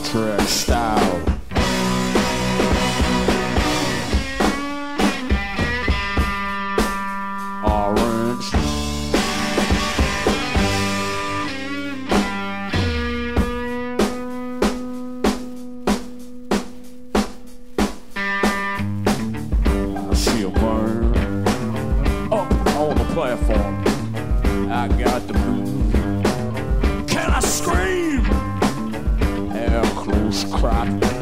Trek style. Orange. I see a burn up on the platform. I got the move. Can I scream? Air close crop.